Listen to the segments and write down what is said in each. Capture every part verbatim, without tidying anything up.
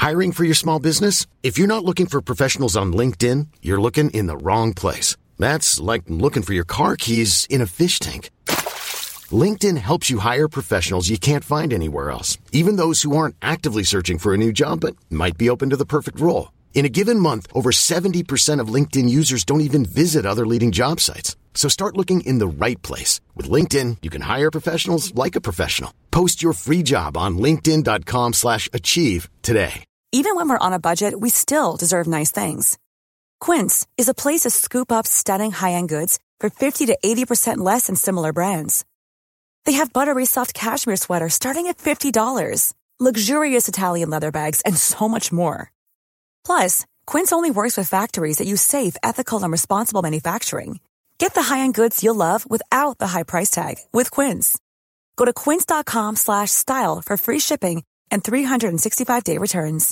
Hiring for your small business? If you're not looking for professionals on LinkedIn, you're looking in the wrong place. That's like looking for your car keys in a fish tank. LinkedIn helps you hire professionals you can't find anywhere else, even those who aren't actively searching for a new job but might be open to the perfect role. In a given month, over seventy percent of LinkedIn users don't even visit other leading job sites. So start looking in the right place. With LinkedIn, you can hire professionals like a professional. Post your free job on linkedin.com slash achieve today. Even when we're on a budget, we still deserve nice things. Quince is a place to scoop up stunning high-end goods for fifty to eighty percent less than similar brands. They have buttery soft cashmere sweaters starting at fifty dollars, luxurious Italian leather bags, and so much more. Plus, Quince only works with factories that use safe, ethical, and responsible manufacturing. Get the high-end goods you'll love without the high price tag with Quince. Go to quince.com slash style for free shipping and three sixty-five day returns.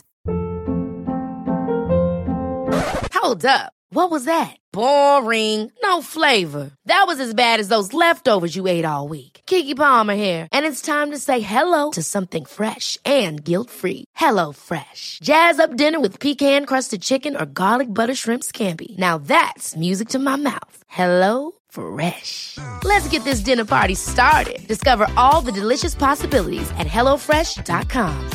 Hold up. What was that? Boring. No flavor. That was as bad as those leftovers you ate all week. Keke Palmer here, and it's time to say hello to something fresh and guilt-free. Hello Fresh. Jazz up dinner with pecan-crusted chicken or garlic butter shrimp scampi. Now that's music to my mouth. Hello Fresh. Let's get this dinner party started. Discover all the delicious possibilities at hello fresh dot com.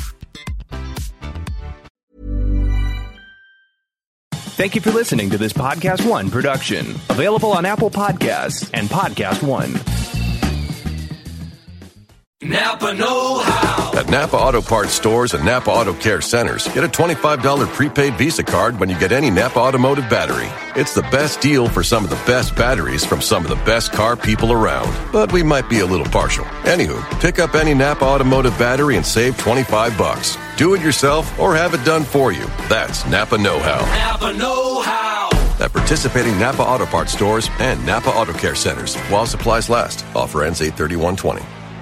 Thank you for listening to this Podcast One production. Available on Apple Podcasts and Podcast One. Napa know-how. At Napa Auto Parts stores and Napa Auto Care Centers, get a twenty-five dollars prepaid Visa card when you get any Napa Automotive battery. It's the best deal for some of the best batteries from some of the best car people around. But we might be a little partial. Anywho, pick up any Napa Automotive battery and save twenty-five bucks. Do it yourself or have it done for you. That's Napa know-how. Napa know-how. At participating Napa Auto Parts stores and Napa Auto Care Centers while supplies last. Offer ends eight thirty-one twenty.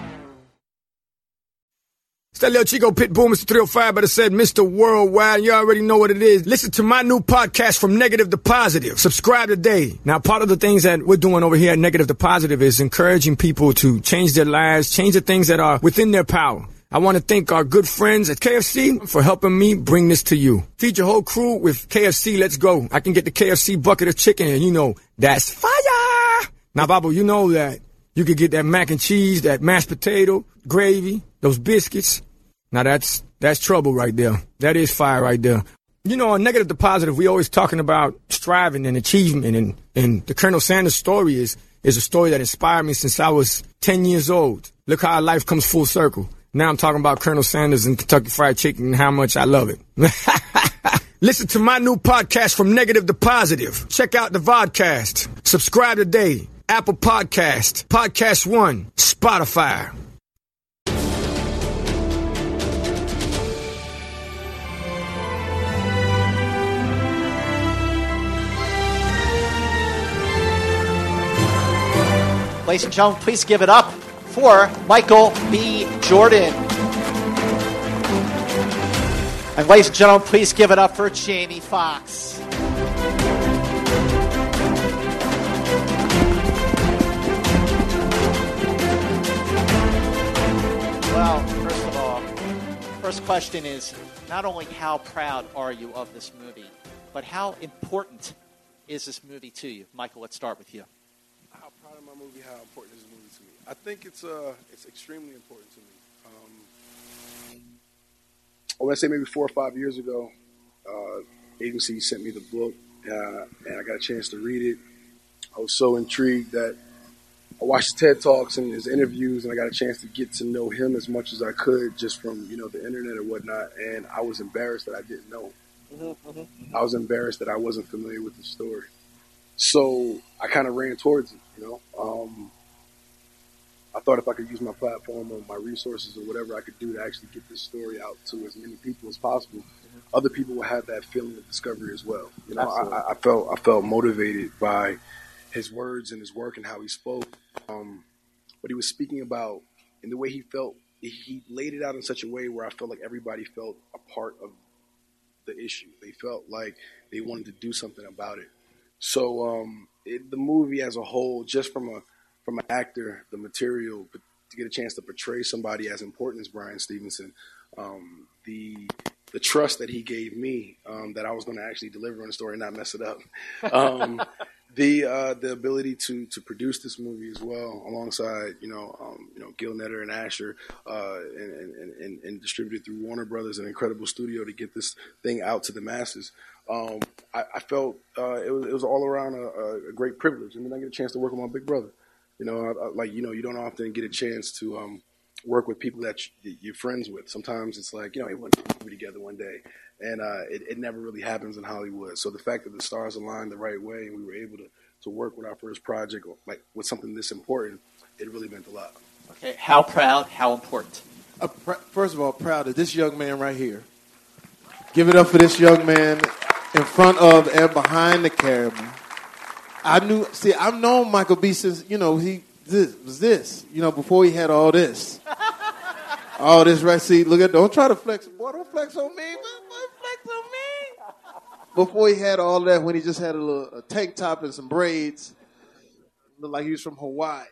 It's that little Chico Pitbull, Mister three oh five, but it said Mister Worldwide. You already know what it is. Listen to my new podcast, From Negative to Positive. Subscribe today. Now, part of the things that we're doing over here at Negative to Positive is encouraging people to change their lives, change the things that are within their power. I want to thank our good friends at K F C for helping me bring this to you. Feed your whole crew with K F C. Let's go. I can get the K F C bucket of chicken, and you know, that's fire. Now, Babu, you know that you could get that mac and cheese, that mashed potato, gravy, those biscuits. Now, that's that's trouble right there. That is fire right there. You know, on Negative to Positive, we always talking about striving and achievement, and, and the Colonel Sanders story is, is a story that inspired me since I was ten years old. Look how life comes full circle. Now I'm talking about Colonel Sanders and Kentucky Fried Chicken and how much I love it. Listen to my new podcast, From Negative to Positive. Check out the vodcast. Subscribe today. Apple Podcast, Podcast One, Spotify. Ladies and gentlemen, please give it up for Michael B. Jordan. And ladies and gentlemen, please give it up for Jamie Foxx. Well, first of all, first question is not only how proud are you of this movie, but how important is this movie to you? Michael, let's start with you. How proud of my movie, how important is this movie to me? I think it's uh, it's extremely important to me. Um, I want to say maybe four or five years ago, uh, agency sent me the book, uh, and I got a chance to read it. I was so intrigued that I watched his TED Talks and his interviews, and I got a chance to get to know him as much as I could just from, you know, the internet or whatnot, and I was embarrassed that I didn't know him. Mm-hmm, mm-hmm. I was embarrassed that I wasn't familiar with the story. So I kind of ran towards it, you know. Um, I thought if I could use my platform or my resources or whatever I could do to actually get this story out to as many people as possible, mm-hmm. other people would have that feeling of discovery as well. You know, I, I felt I felt motivated by his words and his work and how he spoke. Um, what he was speaking about and the way he felt, he laid it out in such a way where I felt like everybody felt a part of the issue. They felt like they wanted to do something about it. So um, it, the movie as a whole, just from a from an actor, the material, to get a chance to portray somebody as important as Bryan Stevenson, um, the the trust that he gave me, um, that I was going to actually deliver on the story and not mess it up. Um, the uh, the ability to to produce this movie as well, alongside you know um, you know Gil Netter and Asher, uh, and, and, and, and distributed through Warner Brothers, an incredible studio to get this thing out to the masses. Um, I, I felt uh, it was it was all around a, a great privilege. I mean, I get a chance to work with my big brother. You know, I, I, like you know, you don't often get a chance to um, work with people that you, you're friends with. Sometimes it's like, you know, hey, we're going to be together one day. And uh, it, it never really happens in Hollywood. So the fact that the stars aligned the right way and we were able to, to work with our first project, like with something this important, it really meant a lot. Okay, how proud, how important? Uh, pr- first of all, proud of this young man right here. Give it up for this young man in front of and behind the camera. I knew, see, I've known Michael B. since, you know, he this, was this, you know, before he had all this. All this, right? See, look at, don't try to flex. Boy, don't flex on me. Boy, flex on me. Before he had all that, when he just had a little a tank top and some braids, looked like he was from Hawaii.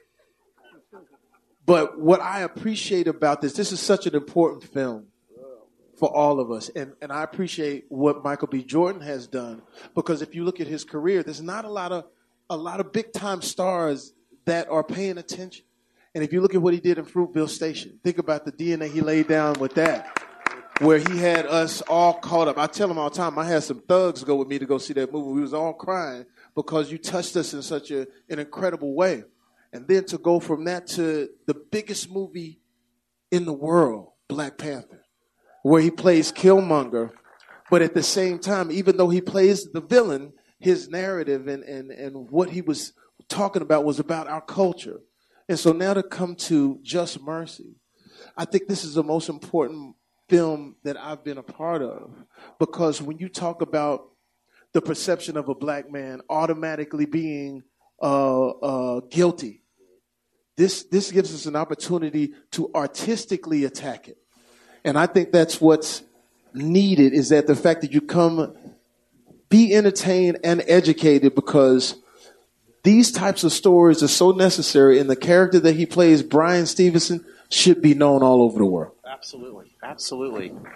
But what I appreciate about this, this is such an important film for all of us. And, and I appreciate what Michael B. Jordan has done, because if you look at his career, there's not a lot of a lot of big-time stars that are paying attention. And if you look at what he did in Fruitville Station, think about the D N A he laid down with that, where he had us all caught up. I tell him all the time, I had some thugs go with me to go see that movie. We was all crying because you touched us in such a, an incredible way. And then to go from that to the biggest movie in the world, Black Panther, where he plays Killmonger, but at the same time, even though he plays the villain, his narrative and, and, and what he was talking about was about our culture. And so now to come to Just Mercy, I think this is the most important film that I've been a part of, because when you talk about the perception of a black man automatically being uh, uh, guilty, this this gives us an opportunity to artistically attack it. And I think that's what's needed, is that the fact that you come, be entertained and educated, because these types of stories are so necessary, and the character that he plays, Brian Stevenson, should be known all over the world. Absolutely, absolutely. You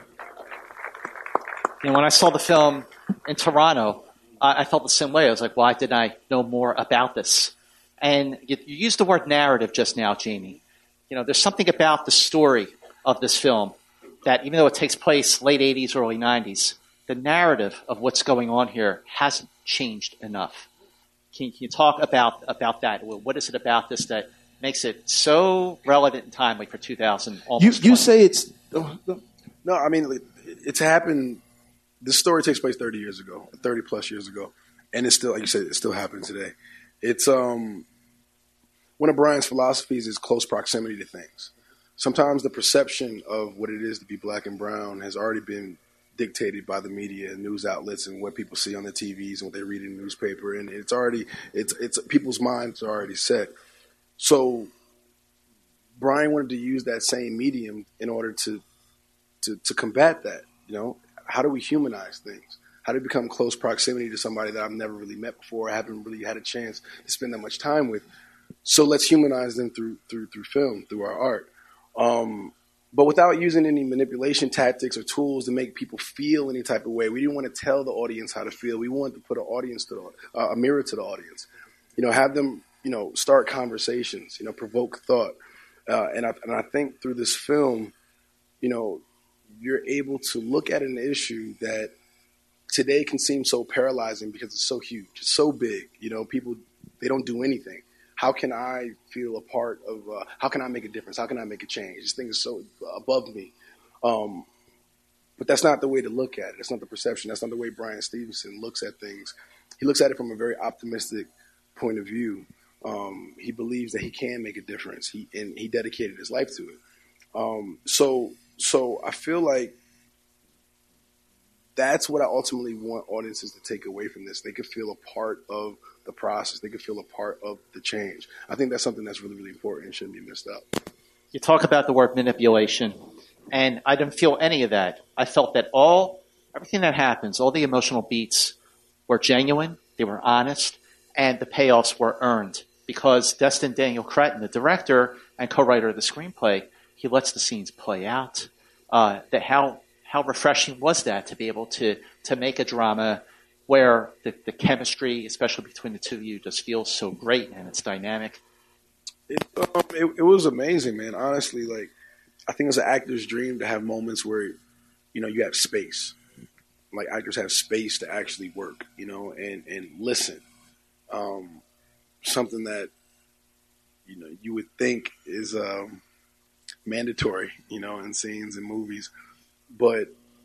know, when I saw the film in Toronto, I, I felt the same way. I was like, why didn't I know more about this? And you, you used the word narrative just now, Jamie. You know, there's something about the story of this film that, even though it takes place late eighties, early nineties, the narrative of what's going on here hasn't changed enough. Can, can you talk about, about that? What is it about this that makes it so relevant and timely for two thousand? You, you say it's... No, I mean, it's happened... This story takes place thirty years ago, thirty plus years ago. And it's still, like you said, it's still happening today. It's... um one of Brian's philosophies is close proximity to things. Sometimes the perception of what it is to be black and brown has already been dictated by the media and news outlets and what people see on the T Vs and what they read in the newspaper, and it's already it's it's people's minds are already set. So Brian wanted to use that same medium in order to to to combat that. You know, how do we humanize things? How do we become close proximity to somebody that I've never really met before, I haven't really had a chance to spend that much time with? So let's humanize them through through through film, through our art. Um, but without using any manipulation tactics or tools to make people feel any type of way. We didn't want to tell the audience how to feel. We wanted to put an audience to the, uh, a mirror to the audience. You know, have them, you know, start conversations, you know, provoke thought. Uh, and, I, and I think through this film, you know, you're able to look at an issue that today can seem so paralyzing because it's so huge, it's so big. You know, people, they don't do anything. How can I feel a part of, uh, how can I make a difference? How can I make a change? This thing is so above me. Um, but that's not the way to look at it. That's not the perception. That's not the way Brian Stevenson looks at things. He looks at it from a very optimistic point of view. Um, he believes that he can make a difference. He and he dedicated his life to it. Um, so, so I feel like that's what I ultimately want audiences to take away from this. They could feel a part of the process. They could feel a part of the change. I think that's something that's really, really important and shouldn't be missed out. You talk about the word manipulation, and I didn't feel any of that. I felt that all, everything that happens, all the emotional beats were genuine, they were honest, and the payoffs were earned, because Destin Daniel Cretton, the director and co-writer of the screenplay, he lets the scenes play out. Uh, that how how refreshing was that to be able to to make a drama where the, the chemistry, especially between the two of you, just feels so great and it's dynamic? It, um, it, it was amazing, man. Honestly, like, I think it's an actor's dream to have moments where, you know, you have space. Like, actors have space to actually work, you know, and, and listen. Um, something that, you know, you would think is um, mandatory, you know, in scenes and movies. But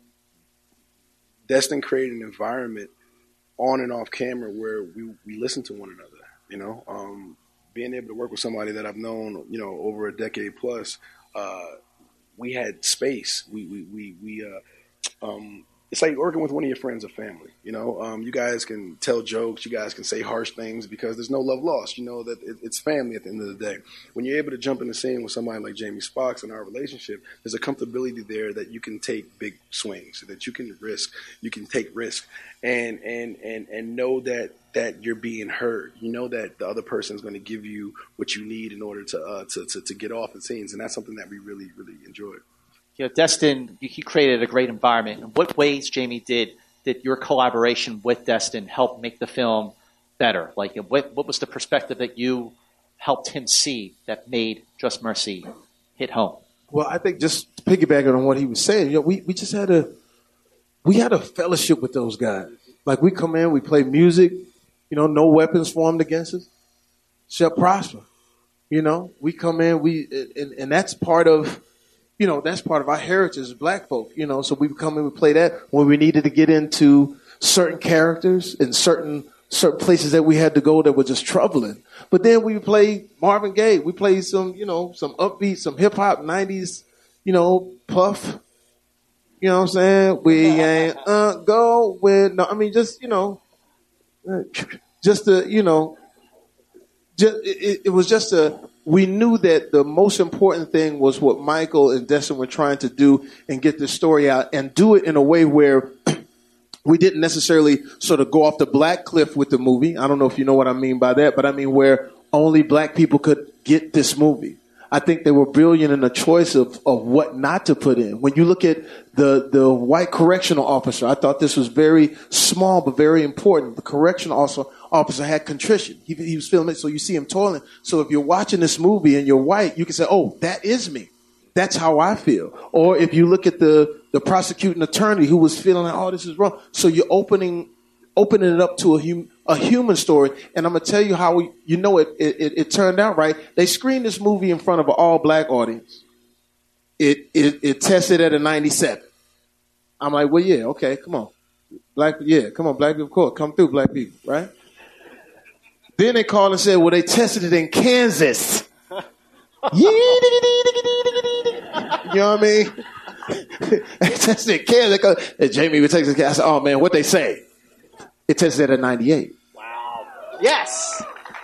Destin created an environment on and off camera where we, we listen to one another, you know. Um, being able to work with somebody that I've known, you know, over a decade plus, uh, we had space. We, we, we, we uh, um, it's like working with one of your friends or family, you know. Um, you guys can tell jokes, you guys can say harsh things because there's no love lost. You know that it, it's family at the end of the day. When you're able to jump in the scene with somebody like Jamie Foxx in our relationship, there's a comfortability there that you can take big swings, that you can risk, you can take risk, and and and and know that that you're being heard. You know that the other person is going to give you what you need in order to uh, to, to to get off the scenes, and that's something that we really really enjoyed. You know, Destin, he created a great environment. In what ways, Jamie, did did your collaboration with Destin help make the film better? Like, what what was the perspective that you helped him see that made Just Mercy hit home? Well, I think just piggybacking on what he was saying, you know, we, we just had a we had a fellowship with those guys. Like, we come in, we play music, you know, no weapons formed against us shall prosper. You know, we come in, we and, and that's part of. You know, that's part of our heritage as black folk, you know, so we would come in and play that when we needed to get into certain characters and certain certain places that we had to go that were just troubling. But then we would play Marvin Gaye. We played some, you know, some upbeat, some hip-hop, nineties, you know, Puff. You know what I'm saying? We ain't uh, go with, no, I mean, just, you know, just to, you know, just, it, it was just a, we knew that the most important thing was what Michael and Destin were trying to do and get the story out and do it in a way where we didn't necessarily sort of go off the black cliff with the movie. I don't know if you know what I mean by that, but I mean where only black people could get this movie. I think they were brilliant in the choice of, of what not to put in. When you look at the, the white correctional officer, I thought this was very small but very important. The correctional officer, officer had contrition. He, he was feeling it, so you see him toiling. So if you're watching this movie and you're white, you can say, oh, that is me. That's how I feel. Or if you look at the, the prosecuting attorney who was feeling like, oh, this is wrong. So you're opening opening it up to a, hum, a human story. And I'm going to tell you how we, you know it, it, it turned out right. They screened this movie in front of an all-black audience. It, it it tested at a ninety-seven. I'm like, well, yeah, okay, come on. Black, yeah, come on, black people, cool. Come through, black people, right? Then they called and said, well, they tested it in Kansas. You know what I mean? They tested it in Kansas. And Jamie would take this guy. I said, oh, man, what they say? It tested at a ninety-eight. Wow. Yes.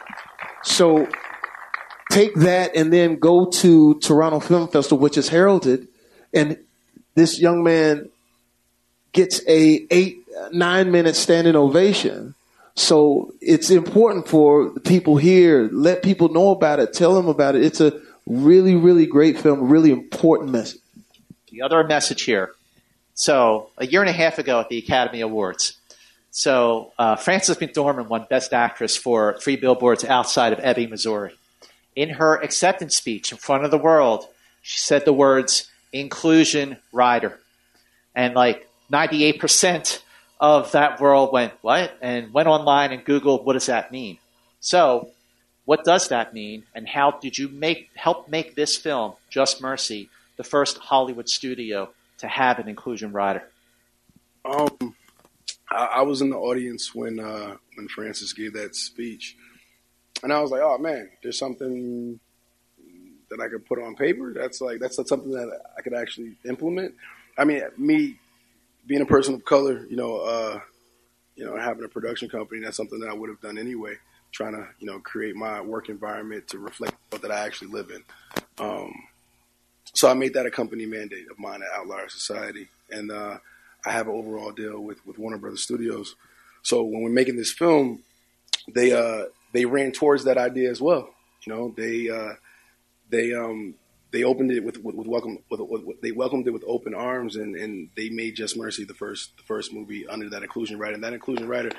So take that and then go to Toronto Film Festival, which is heralded, and this young man gets a eight, nine minute standing ovation. So it's important for the people here. Let people know about it. Tell them about it. It's a really, really great film, really important message. The other message here. So a year and a half ago at the Academy Awards, so uh, Frances McDormand won Best Actress for Three Billboards Outside of Ebbing, Missouri. In her acceptance speech in front of the world, she said the words, inclusion rider. And like ninety-eight percent of that world went, what? And went online and Googled, what does that mean? So what does that mean? And how did you make help make this film, Just Mercy, the first Hollywood studio to have an inclusion rider? Um, I, I was in the audience when uh, when Frances gave that speech. And I was like, oh, man, there's something that I could put on paper. That's like that's something that I could actually implement. I mean, me being a person of color, you know, uh, you know, having a production company, that's something that I would have done anyway, trying to, you know, create my work environment to reflect what that I actually live in. Um, so I made that a company mandate of mine at Outlier Society. And uh, I have an overall deal with, with Warner Brothers Studios. So when we're making this film, they uh, they ran towards that idea as well. You know, they uh, they um, they opened it with with, with welcome with, with, with they welcomed it with open arms, and, and they made Just Mercy the first the first movie under that inclusion rider. And that inclusion rider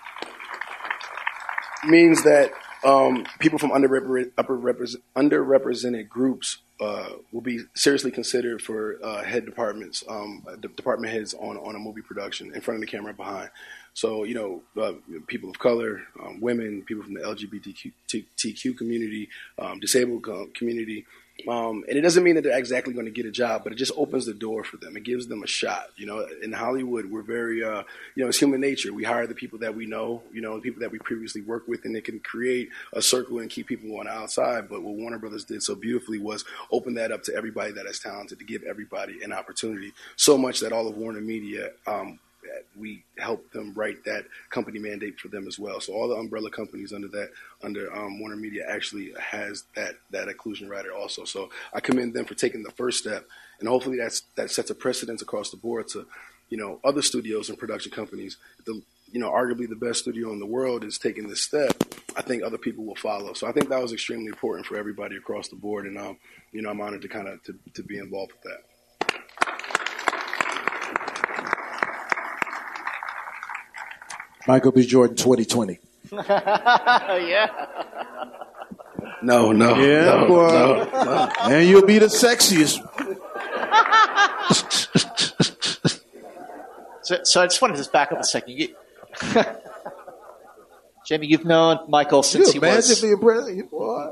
means that um, people from underrepresented upper represent, underrepresented groups uh, will be seriously considered for uh, head departments, um, department heads on on a movie production, in front of the camera and behind. So, you know, uh, people of color, um, women, people from the L G B T Q community, um, disabled community. Um, and it doesn't mean that they're exactly going to get a job, but it just opens the door for them. It gives them a shot. You know, in Hollywood, we're very, uh, you know, it's human nature. We hire the people that we know, you know, the people that we previously worked with, and it can create a circle and keep people on the outside. But what Warner Brothers did so beautifully was open that up to everybody that is talented, to give everybody an opportunity. So much that all of Warner Media, um, we helped them write that company mandate for them as well. So all the umbrella companies under that, under um, Warner Media actually has that that inclusion rider also. So I commend them for taking the first step, and hopefully that's that sets a precedence across the board to, you know, other studios and production companies. The you know arguably the best studio in the world is taking this step. I think other people will follow. So I think that was extremely important for everybody across the board, and um, you know I'm honored to kind of to, to be involved with that. Michael B. Jordan, twenty twenty. Yeah. No, no. Yeah, no, boy. No, no. And you'll be the sexiest. so, so I just wanted to just back up a second. You, Jamie, you've known Michael since you he was. Being president, boy.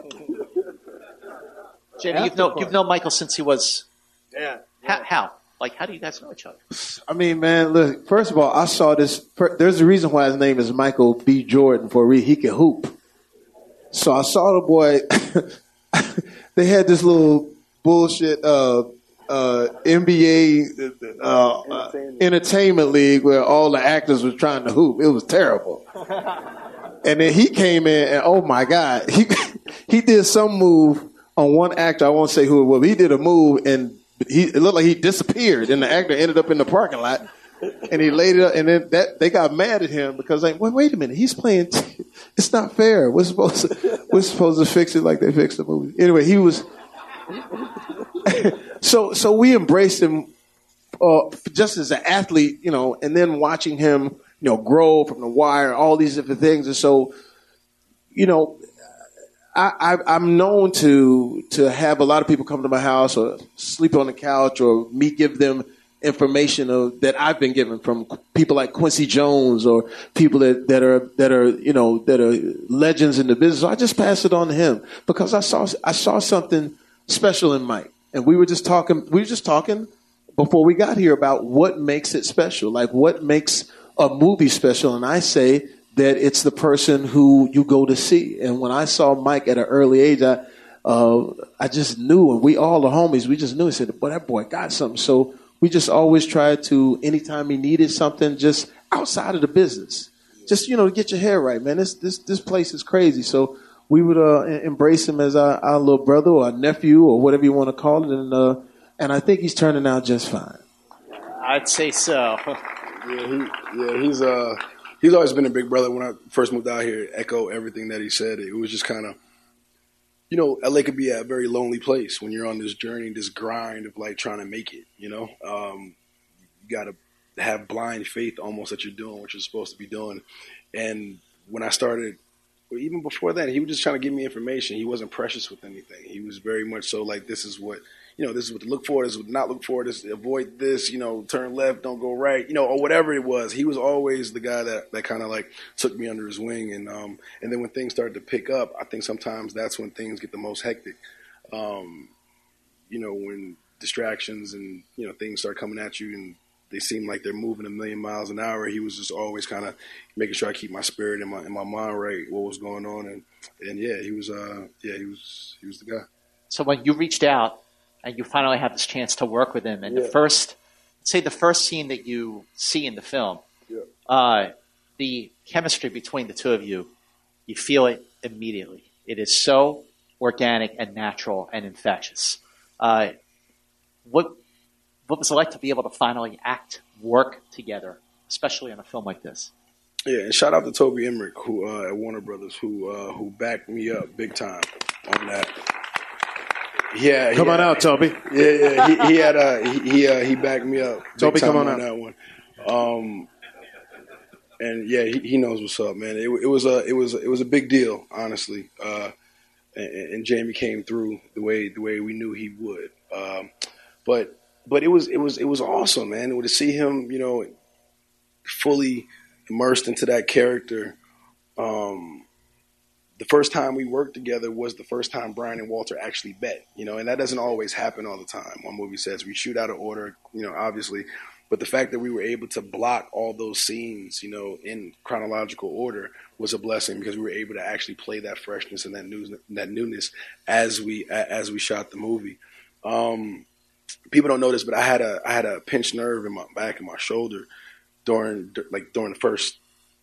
Jamie, you've known you've known Michael since he was. Yeah. How? how? Like, how do you guys know each other? I mean, man, look, first of all, I saw this. There's a reason why his name is Michael B. Jordan, for a reason. He can hoop. So I saw the boy. They had this little bullshit uh, uh, N B A uh, uh, entertainment league where all the actors were trying to hoop. It was terrible. And then he came in, and oh my God, he he did some move on one actor. I won't say who it was. But he did a move, and he it looked like he disappeared, and the actor ended up in the parking lot. And he laid it up, and then that they got mad at him because like, wait, wait a minute, he's playing. T- it's not fair. We're supposed to, we're supposed to fix it like they fixed the movie. Anyway, he was. so so we embraced him uh, just as an athlete, you know, and then watching him, you know, grow from The Wire, all these different things, and so, you know. I, I, I'm known to to have a lot of people come to my house or sleep on the couch or me give them information of, that I've been given from people like Quincy Jones or people that, that are that are you know that are legends in the business. So I just pass it on to him because I saw I saw something special in Mike, and we were just talking we were just talking before we got here about what makes it special, like what makes a movie special, and I say that it's the person who you go to see. And when I saw Mike at an early age, I uh, I just knew, and we all the homies, we just knew. I said, boy, that boy got something. So we just always tried to, anytime he needed something, just outside of the business, just, you know, to get your hair right, man. This this this place is crazy. So we would uh, embrace him as our, our little brother or our nephew or whatever you want to call it. And uh, and I think he's turning out just fine. I'd say so. Yeah, he, yeah, he's uh, he's always been a big brother. When I first moved out here, echo everything that he said. It was just kind of, you know, L A could be a very lonely place when you're on this journey, this grind of like trying to make it. You know, um, you got to have blind faith almost that you're doing what you're supposed to be doing. And when I started, or even before that, he was just trying to give me information. He wasn't precious with anything. He was very much so like, this is what, you know, this is what to look for, this is what to not look for, this avoid this, you know, turn left, don't go right, you know, or whatever it was. He was always the guy that, that kind of like took me under his wing. And um, and then when things started to pick up, I think sometimes that's when things get the most hectic. Um, you know, when distractions and, you know, things start coming at you and they seem like they're moving a million miles an hour. He was just always kind of making sure I keep my spirit and my and my mind right, what was going on. And, and yeah, he was uh, yeah, he was he was the guy. So when you reached out and you finally have this chance to work with him, and yeah. the first, say the first scene that you see in the film, yeah. uh, the chemistry between the two of you, you feel it immediately. It is so organic and natural and infectious. Uh, what what was it like to be able to finally act, work together, especially in a film like this? Yeah, and shout out to Toby Emmerich, who uh, at Warner Brothers, who uh, who backed me up big time on that. Yeah, come yeah. on out, Toby. Yeah, yeah. He, he had uh, he he, uh, he backed me up. Toby, come on, on out. that one. Um, and yeah, he, he knows what's up, man. It, it was a it was it was a big deal, honestly. Uh, and, and Jamie came through the way the way we knew he would. Um, but but it was it was it was awesome, man. To see him, you know, fully immersed into that character. Um, The first time we worked together was the first time Brian and Walter actually met, you know, and that doesn't always happen all the time. One movie says we shoot out of order, you know, obviously, but the fact that we were able to block all those scenes, you know, in chronological order was a blessing because we were able to actually play that freshness and that news, that newness as we as we shot the movie. Um, people don't know this, but I had a I had a pinched nerve in my back and my shoulder during like during the first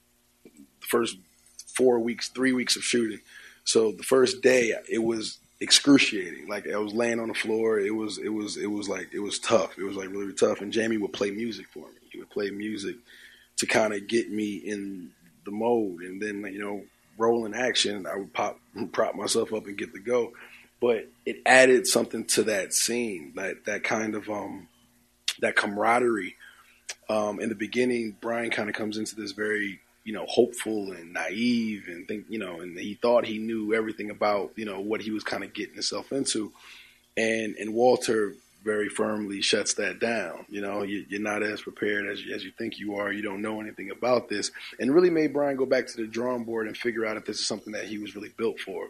the first. four weeks, three weeks of shooting. So the first day it was excruciating. Like I was laying on the floor. It was, it was, it was like, it was tough. It was like really tough. And Jamie would play music for me. He would play music to kind of get me in the mode. And then, you know, rolling action, I would pop, prop myself up and get the go. But it added something to that scene, that, that kind of, um, that camaraderie. Um, in the beginning, Brian kind of comes into this very, you know, hopeful and naive and think, you know, and he thought he knew everything about, you know, what he was kind of getting himself into. And, and Walter very firmly shuts that down. You know, you, you're not as prepared as you, as you think you are. You don't know anything about this, and really made Brian go back to the drawing board and figure out if this is something that he was really built for.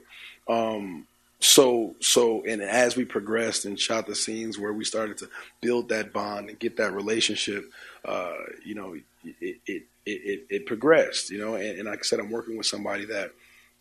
Um, so, so, and as we progressed and shot the scenes where we started to build that bond and get that relationship, uh, you know, it, it, It, it, it progressed, you know, and, and like I said, I'm working with somebody that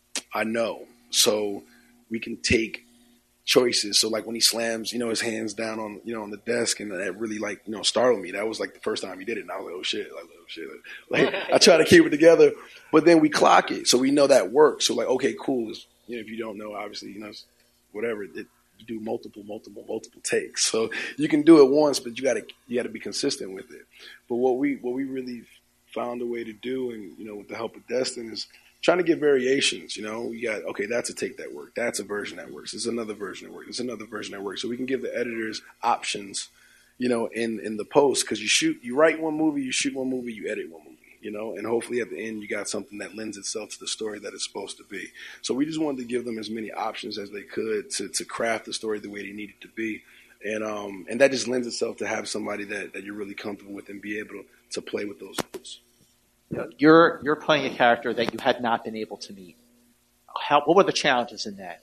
I know, so we can take choices. So like when he slams, you know, his hands down on, you know, on the desk, and that really like, you know, startled me. That was like the first time he did it, and I was like, oh shit, like, oh shit. Like I try to keep it together, but then we clock it, so we know that works. So like, okay, cool. It's, you know, if you don't know, obviously, you know, whatever. It, you do multiple, multiple, multiple takes, so you can do it once, but you gotta you gotta be consistent with it. But what we what we really found a way to do, and you know, with the help of Destin, is trying to get variations. You know, we got, okay, that's a take that worked. That's a version that works. There's another version that works. There's another version that works. So we can give the editors options, you know, in, in the post, because you shoot, you write one movie, you shoot one movie, you edit one movie, you know, and hopefully at the end you got something that lends itself to the story that it's supposed to be. So we just wanted to give them as many options as they could to, to craft the story the way they needed to be. And um and that just lends itself to have somebody that, that you're really comfortable with and be able to, to play with those tools. You're you're playing a character that you had not been able to meet. How, what were the challenges in that?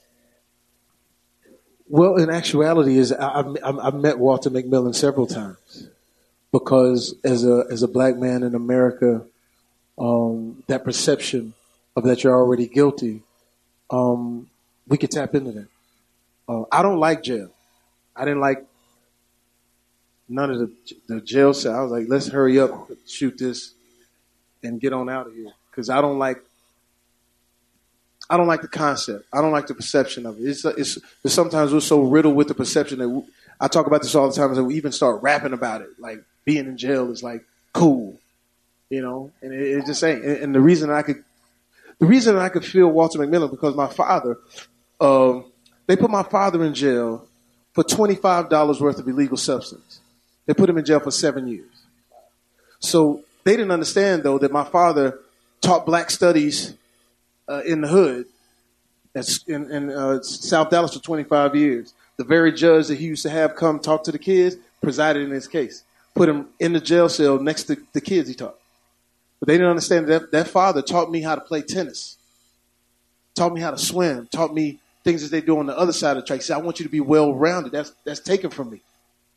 Well, in actuality, is I, I, I've met Walter McMillan several times because as a as a black man in America, um, that perception of that you're already guilty, um, we could tap into that. Uh, I don't like jail. I didn't like none of the the jail cell. I was like, let's hurry up, shoot this, and get on out of here, because I don't like. I don't like the concept. I don't like the perception of it. It's, it's, it's sometimes we're so riddled with the perception that we, I talk about this all the time, that we even start rapping about it. Like being in jail is like cool, you know. And it, it just ain't. And, and the reason I could, the reason I could feel Walter McMillan, because my father, um, they put my father in jail for twenty-five dollars worth of illegal substance. They put him in jail for seven years. So they didn't understand though that my father taught black studies Uh, in the hood, that's in, in uh, South Dallas for twenty-five years. The very judge that he used to have come talk to the kids presided in his case, put him in the jail cell next to the kids he taught. But they didn't understand that that father taught me how to play tennis, taught me how to swim, taught me things that they do on the other side of the track. He said, I want you to be well-rounded. That's that's taken from me.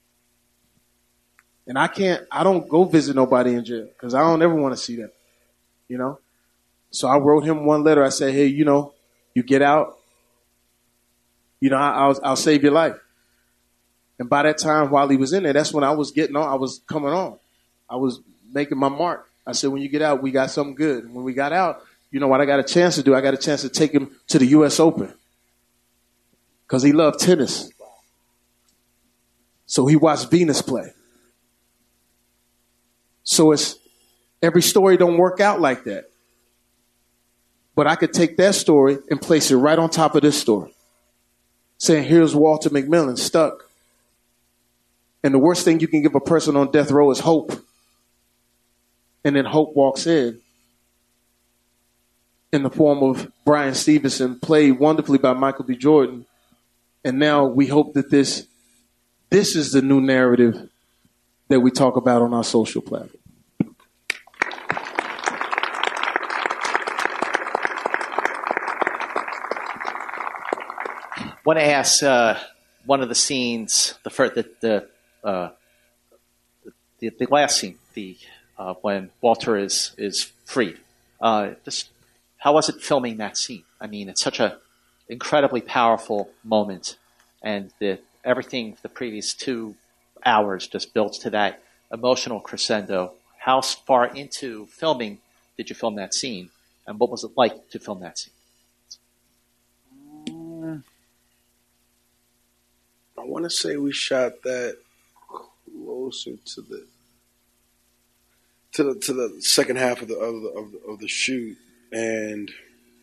And I can't, I don't go visit nobody in jail because I don't ever want to see that, you know? So I wrote him one letter. I said, hey, you know, you get out, you know, I, I'll, I'll save your life. And by that time, while he was in there, that's when I was getting on. I was coming on. I was making my mark. I said, when you get out, we got something good. And when we got out, you know what I got a chance to do? I got a chance to take him to the U S Open because he loved tennis. So he watched Venus play. So it's every story don't work out like that. But I could take that story and place it right on top of this story. saying, here's Walter McMillan stuck. And the worst thing you can give a person on death row is hope. And then hope walks in in the form of Brian Stevenson, played wonderfully by Michael B. Jordan. And now we hope that this, this is the new narrative that we talk about on our social platform. I want to ask uh, one of the scenes, the first, the the, uh, the the last scene, the uh, when Walter is is freed. Uh, just how was it filming that scene? I mean, it's such a incredibly powerful moment, and the everything the previous two hours just builds to that emotional crescendo. How far into filming did you film that scene, and what was it like to film that scene? I want to say we shot that closer to the to the to the second half of the of the of the, of the shoot, and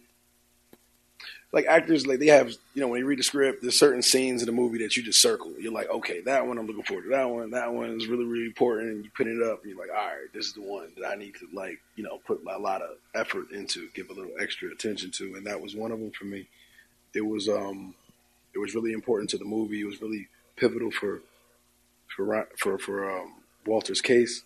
like actors, like they have, you know, when you read the script, there's certain scenes in the movie that you just circle. You're like, okay, that one I'm looking forward to. That one, that one is really really important, and you put it up, and you're like, all right, this is the one that I need to, like, you know, put a lot of effort into, give a little extra attention to, and that was one of them for me. It was um, it was really important to the movie. It was really pivotal for for for for um, Walter's case,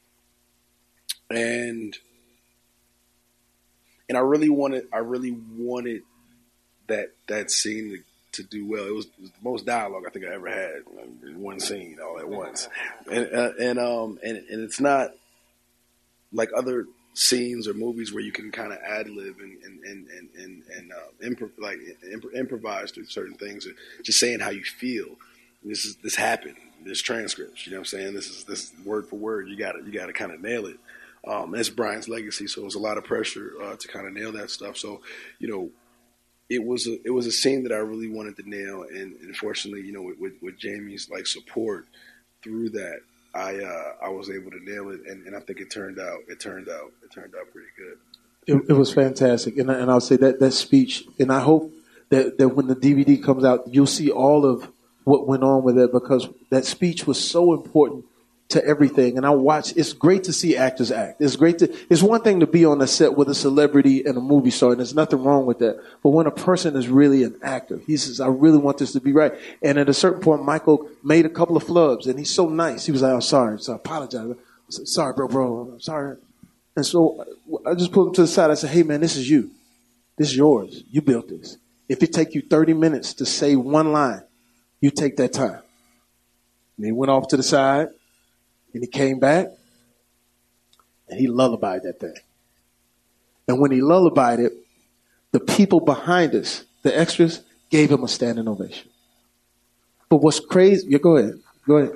and and I really wanted I really wanted that that scene to, to do well. It was, it was the most dialogue I think I ever had in one scene all at once, and uh, and um and and it's not like other scenes or movies where you can kind of ad lib and and and and and, and uh, impro- like imp- improvise through certain things, or just saying how you feel. This is this happened. There's transcripts. You know what I'm saying? This is this word for word. You got to you got to kind of nail it. Um, that's Brian's legacy, so it was a lot of pressure uh, to kind of nail that stuff. So, you know, it was a it was a scene that I really wanted to nail, and unfortunately, you know, with, with, with Jamie's like support through that, I uh, I was able to nail it, and, and I think it turned out it turned out it turned out pretty good. It, it was fantastic, and and I'll say that that speech, and I hope that that when the D V D comes out, you'll see all of what went on with it, because that speech was so important to everything. And I watch, it's great to see actors act. It's great to, it's one thing to be on a set with a celebrity and a movie star, and there's nothing wrong with that. But when a person is really an actor, he says, I really want this to be right. And at a certain point, Michael made a couple of flubs, and he's so nice. He was like, I'm sorry, so I apologize. I said, sorry, bro, bro, I'm sorry. And so I just pulled him to the side. I said, hey, man, this is you. This is yours. You built this. If it take you thirty minutes to say one line, you take that time. And he went off to the side, and he came back, and he lullabied that thing. And when he lullabied it, the people behind us, the extras, gave him a standing ovation. But what's crazy, yeah, go ahead, go ahead.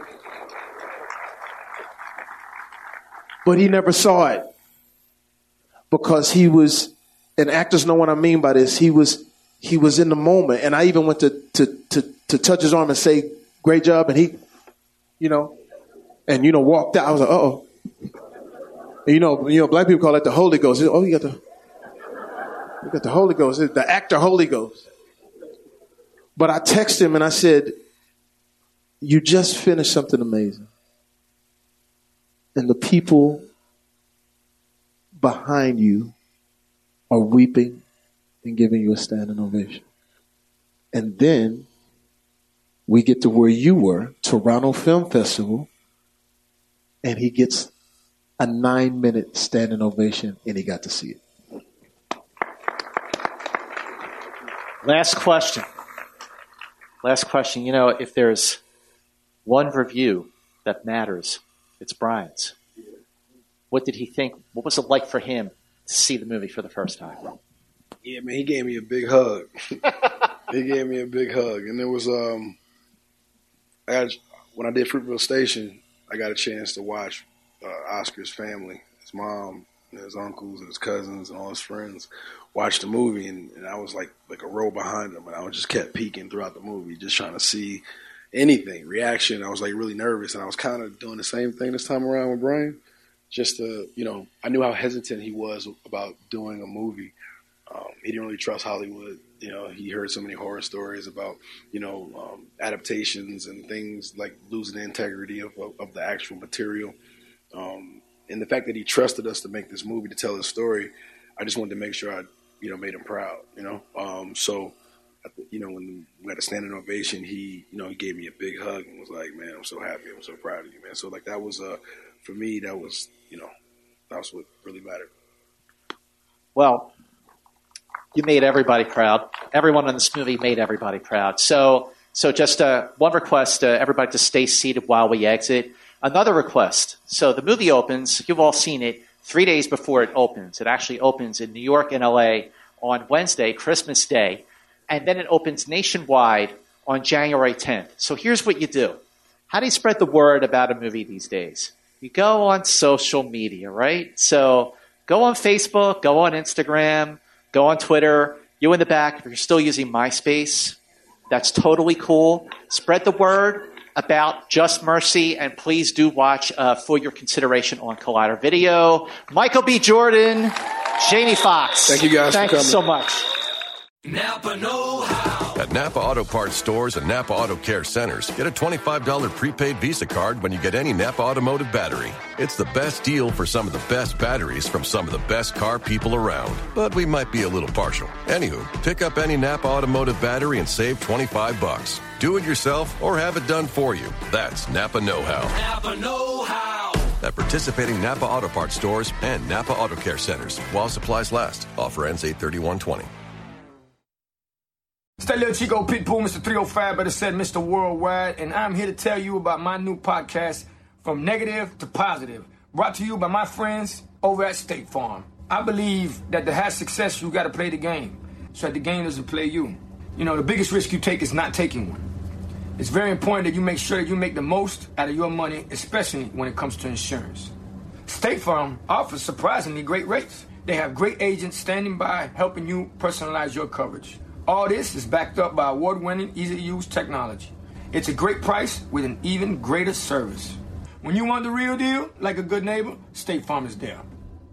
But he never saw it, because he was, and actors know what I mean by this, he was he was in the moment. And I even went to to to to touch his arm and say, great job. And he, you know, and, you know, walked out. I was like, uh-oh. And, you know, you know, black people call that the Holy Ghost. Oh, you got the, you got the Holy Ghost. The actor Holy Ghost. But I texted him and I said, you just finished something amazing. And the people behind you are weeping and giving you a standing ovation. And then we get to where you were, Toronto Film Festival, and he gets a nine-minute standing ovation, and he got to see it. Last question. Last question. You know, if there's one review that matters, it's Brian's. What did he think? What was it like for him to see the movie for the first time? Yeah, man, he gave me a big hug. He gave me a big hug. And there was, um, I got, when I did Fruitville Station, I got a chance to watch uh, Oscar's family, his mom, and his uncles, and his cousins, and all his friends watch the movie. And, and I was like like a row behind them. And I just kept peeking throughout the movie, just trying to see anything, reaction. I was like really nervous. And I was kind of doing the same thing this time around with Brian. Just to, you know, I knew how hesitant he was about doing a movie Um, he didn't really trust Hollywood. You know, he heard so many horror stories about, you know, um, adaptations and things like losing the integrity of, of, of the actual material. Um, and the fact that he trusted us to make this movie, to tell his story, I just wanted to make sure I, you know, made him proud, you know. Um, so, you know, when we had a standing ovation, he, you know, he gave me a big hug and was like, man, I'm so happy. I'm so proud of you, man. So, like, that was, uh, for me, that was, you know, that was what really mattered. Well, you made everybody proud. Everyone in this movie made everybody proud. So, so just uh, one request, uh, everybody to stay seated while we exit. Another request. So the movie opens, you've all seen it, three days before it opens. It actually opens in New York and L A on Wednesday, Christmas Day, and then it opens nationwide on January tenth. So here's what you do. How do you spread the word about a movie these days? You go on social media, right? So go on Facebook, go on Instagram, go on Twitter. You in the back, if you're still using MySpace, that's totally cool. Spread the word about Just Mercy, and please do watch uh, For Your Consideration on Collider Video. Michael B. Jordan, Jamie Foxx. Thank you guys Thank for you coming. so much. Napa know-how. At Napa Auto Parts stores and Napa Auto Care centers, get a twenty-five dollars prepaid Visa card when you get any Napa automotive battery. It's the best deal for some of the best batteries from some of the best car people around. But we might be a little partial. Anywho, pick up any Napa automotive battery and save twenty-five bucks. Do it yourself or have it done for you. That's Napa know-how. Napa know-how. At participating Napa Auto Parts stores and Napa Auto Care centers while supplies last. Offer ends eight thirty-one twenty. It's that little Chico Pitbull, Mister three oh five, better said Mister Worldwide, and I'm here to tell you about my new podcast, From Negative to Positive, brought to you by my friends over at State Farm. I believe that to have success, you got to play the game, so that the game doesn't play you. You know, the biggest risk you take is not taking one. It's very important that you make sure that you make the most out of your money, especially when it comes to insurance. State Farm offers surprisingly great rates. They have great agents standing by helping you personalize your coverage. All this is backed up by award-winning, easy-to-use technology. It's a great price with an even greater service. When you want the real deal, like a good neighbor, State Farm is there.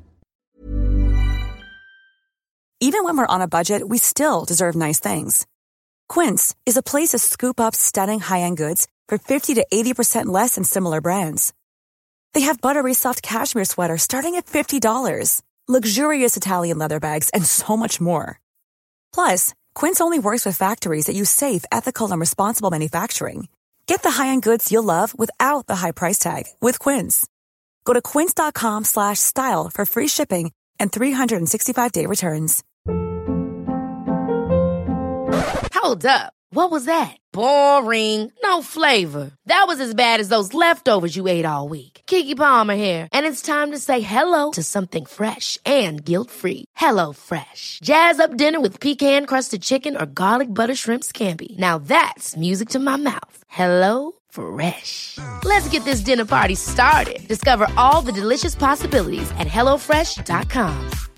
Even when we're on a budget, we still deserve nice things. Quince is a place to scoop up stunning high-end goods for fifty to eighty percent less than similar brands. They have buttery soft cashmere sweaters starting at fifty dollars, luxurious Italian leather bags, and so much more. Plus, Quince only works with factories that use safe, ethical, and responsible manufacturing. Get the high-end goods you'll love without the high price tag with Quince. Go to quince.com slash style for free shipping and three sixty-five day returns. Hold up. What was that? Boring. No flavor. That was as bad as those leftovers you ate all week. Keke Palmer here, and it's time to say hello to something fresh and guilt-free. Hello Fresh. Jazz up dinner with pecan-crusted chicken or garlic butter shrimp scampi. Now that's music to my mouth. Hello Fresh. Let's get this dinner party started. Discover all the delicious possibilities at hello fresh dot com.